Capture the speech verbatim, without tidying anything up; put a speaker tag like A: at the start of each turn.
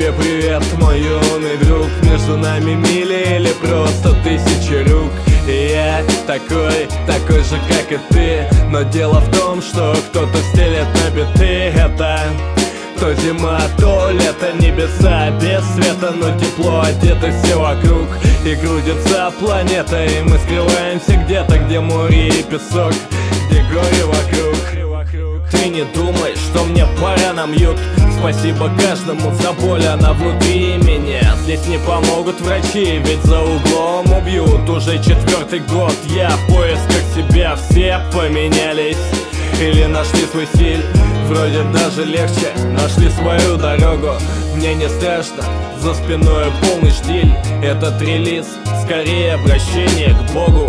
A: тебе привет, мой юный друг. Между нами мили или просто тысячи рук. И я такой, такой же, как и ты. Но дело в том, что кто-то стелет на биты. Это то зима, то лето, небеса без света, но тепло одеты все вокруг. И крутится планета, и мы скрываемся где-то, где море и песок, где горе вокруг. Ты не думай, что мне пора на мьют. Спасибо каждому за боль, она внутри меня. Здесь не помогут врачи, ведь за углом убьют. Уже четвертый год я в поисках себя. Все поменялись или нашли свой стиль. Вроде даже легче, нашли свою дорогу. Мне не страшно, за спиной полный штиль. Этот релиз скорее обращение к Богу.